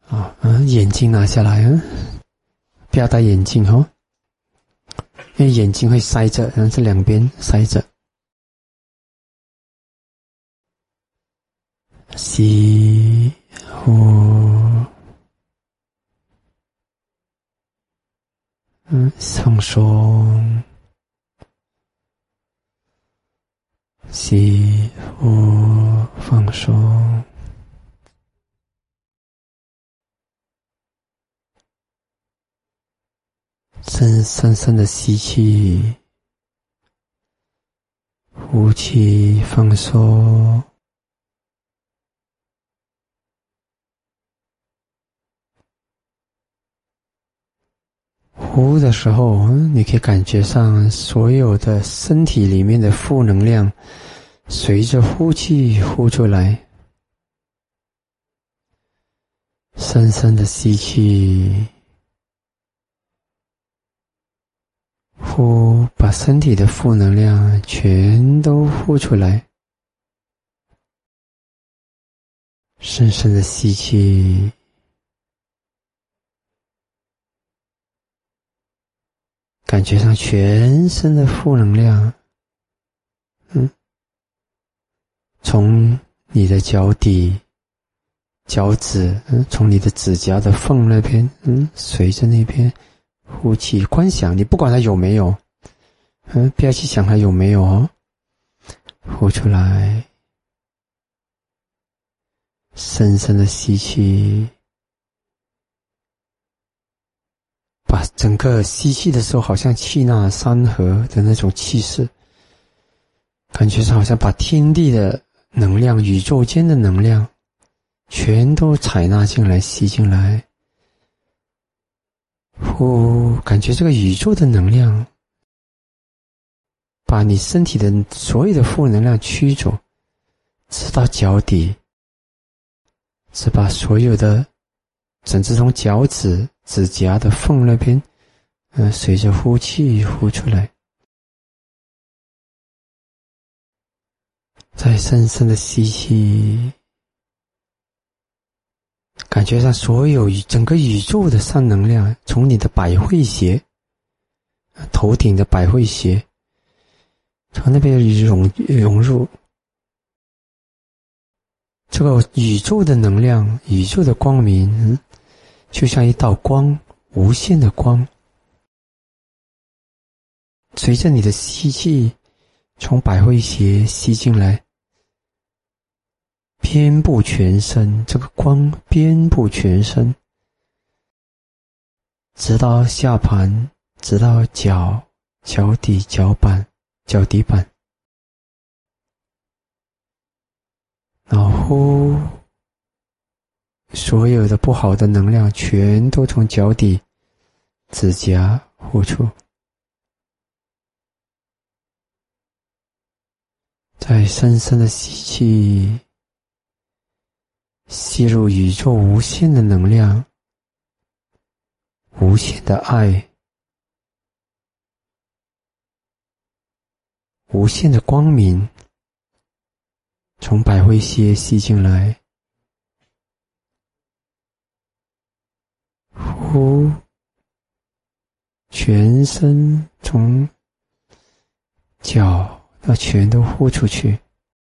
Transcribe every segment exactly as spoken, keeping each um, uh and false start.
啊，嗯，眼镜拿下来啊，不要戴眼镜哦，因为眼睛会塞着，然后这两边塞着。吸呼，嗯，放松，吸呼，放松。深深深的吸气，呼气，放松。呼的时候，你可以感觉上所有的身体里面的负能量随着呼气呼出来。深深的吸气，呼，把身体的负能量全都呼出来。深深的吸气，感觉上全身的负能量，嗯，从你的脚底、脚趾，嗯，从你的指甲的缝那边，嗯，随着那边呼气，观想，你不管它有没有，嗯，不要去想它有没有哦，呼出来，深深的吸气，把整个吸气的时候，好像气纳山河的那种气势，感觉上好像把天地的能量、宇宙间的能量全都采纳进来、吸进来。呼，感觉这个宇宙的能量把你身体的所有的负能量驱走，直到脚底，是把所有的甚至从脚趾、指甲的缝那边，呃，随着呼气呼出来。再深深的吸气，感觉上所有整个宇宙的善能量从你的百会穴，头顶的百会穴，从那边融融入这个宇宙的能量，宇宙的光明，嗯，就像一道光，无限的光，随着你的吸气从百会穴吸进来，遍布全身，这个光遍布全身，直到下盘，直到脚、脚底、脚板、脚底板，然后呼，所有的不好的能量全都从脚底、指甲呼出。再深深的吸气，吸入宇宙无限的能量，无限的爱，无限的光明，从百会穴吸进来，呼，全身从脚到全都呼出去，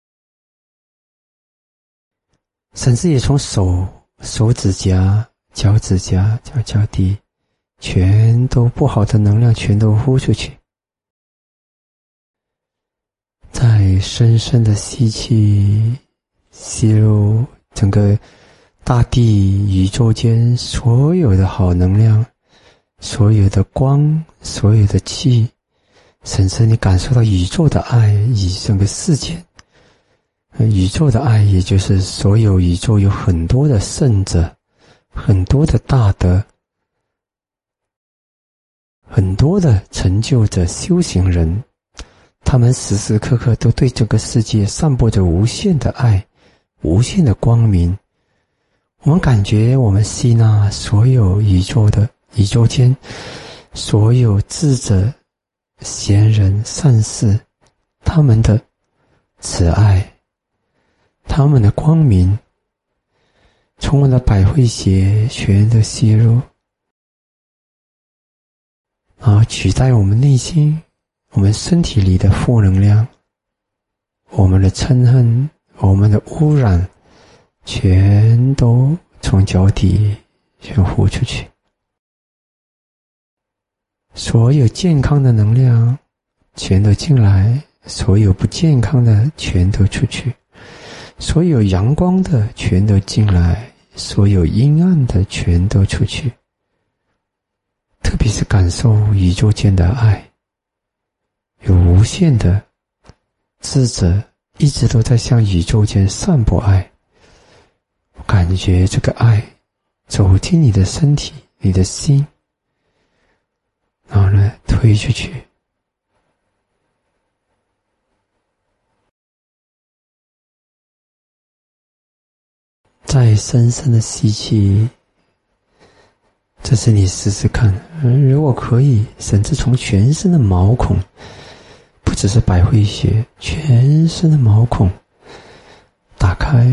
甚至也从手、手指甲、脚指甲、脚脚底，全都不好的能量全都呼出去。再深深的吸气，吸入整个大地宇宙间所有的好能量，所有的光，所有的气，甚至你感受到宇宙的爱，以整个世界，宇宙的爱也就是所有宇宙有很多的圣者，很多的大德，很多的成就者、修行人，他们时时刻刻都对这个世界散播着无限的爱，无限的光明。我们感觉我们吸纳所有宇宙的宇宙间所有智者、贤人、善士，他们的慈爱，他们的光明， 从我的百会穴全都吸入，然后取代我们内心、我们身体里的负能量，我们的嗔恨、我们的污染，全都从脚底全呼出去。所有健康的能量全都进来，所有不健康的全都出去，所有阳光的全都进来，所有阴暗的全都出去。特别是感受宇宙间的爱，有无限的智者一直都在向宇宙间散播爱。感觉这个爱走进你的身体、你的心，然后呢推出去。再深深的吸气，这是你试试看，如果可以，甚至从全身的毛孔，不只是百会穴，全身的毛孔打开，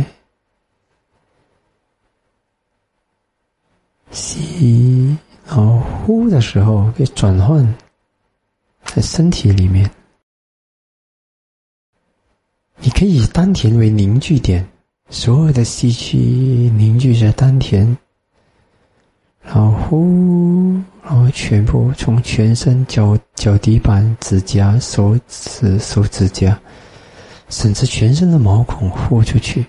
吸，然后呼的时候可以转换在身体里面。你可以以丹田为凝聚点，所有的吸气凝聚在丹田，然后呼，然后全部从全身脚脚底板、指甲、手指、手指甲，甚至全身的毛孔呼出去。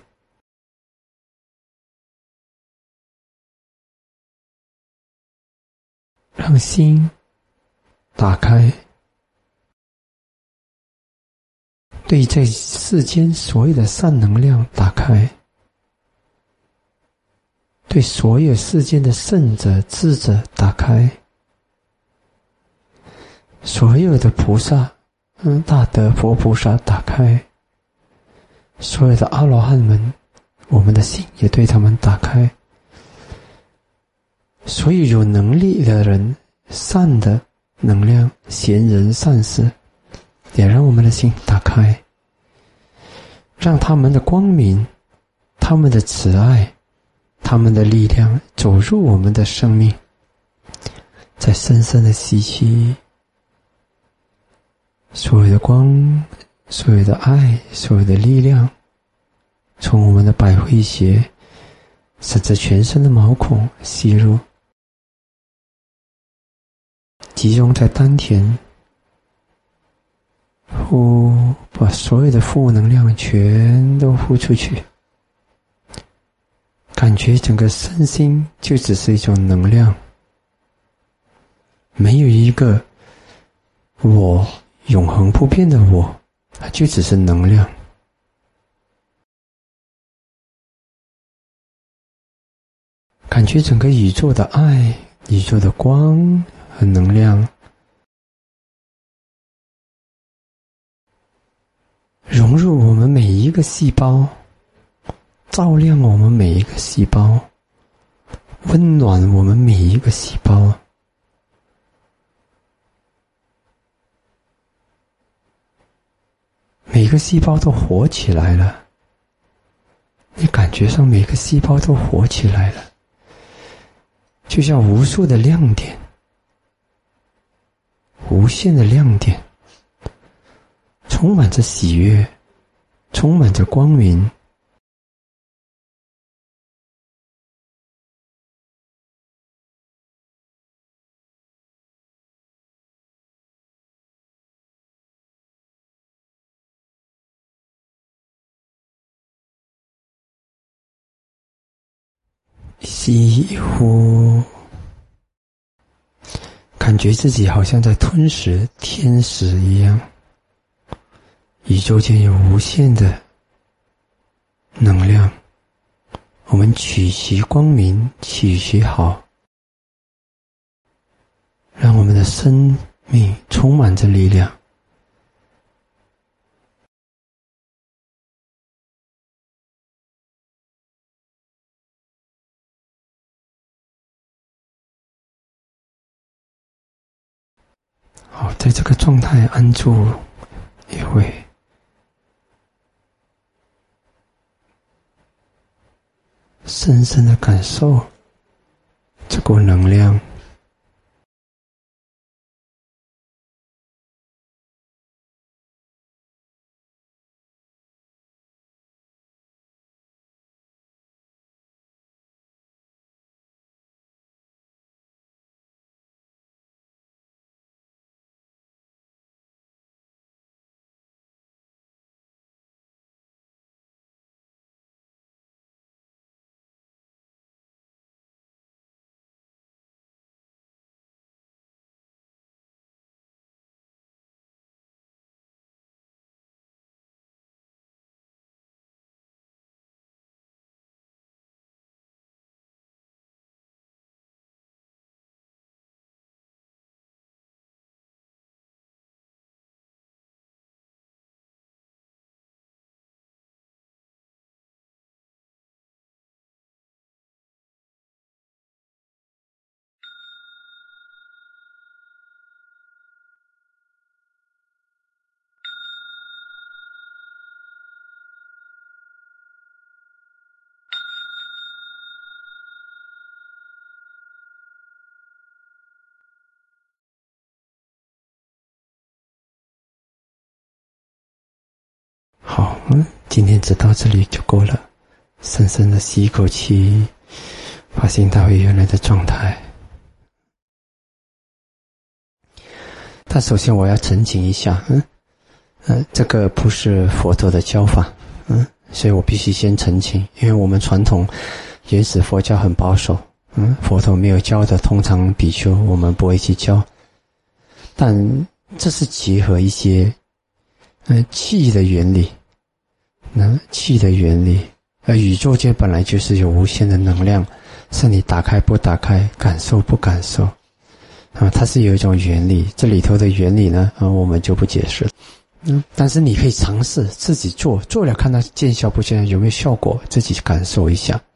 让心打开，对这世间所有的善能量打开，对所有世间的圣者、智者打开，所有的菩萨、嗯，大德佛菩萨打开，所有的阿罗汉们，我们的心也对他们打开。所有有能力的人，善的能量，贤人善事，也让我们的心打开，让他们的光明、他们的慈爱、他们的力量走入我们的生命。再深深的吸气，所有的光、所有的爱、所有的力量，从我们的百会穴，甚至全身的毛孔吸入，集中在丹田，呼，把所有的负能量全都呼出去。感觉整个身心就只是一种能量，没有一个我，永恒不变的我，它就只是能量。感觉整个宇宙的爱、宇宙的光和能量融入我们每一个细胞，照亮我们每一个细胞，温暖我们每一个细胞。每个细胞都活起来了，你感觉上每个细胞都活起来了，就像无数的亮点，无限的亮点，充满着喜悦，充满着光明。吸呼，感觉自己好像在吞食天使一样。宇宙间有无限的能量，我们取其光明，取其好，让我们的生命充满着力量。好，在这个状态安住一会。 深深的感受这股能量。好，今天只到这里就够了。深深的吸一口气，把心带回原来的状态。但首先我要澄清一下，嗯，呃，这个不是佛陀的教法，嗯，所以我必须先澄清，因为我们传统原始佛教很保守，嗯，佛陀没有教的，通常比丘我们不会去教。但这是结合一些，嗯、呃，气的原理。那气的原理，而宇宙间本来就是有无限的能量，是你打开不打开，感受不感受，啊，它是有一种原理，这里头的原理呢，啊，我们就不解释。嗯，但是你可以尝试自己做，做了看它见效不见效，有没有效果，自己感受一下。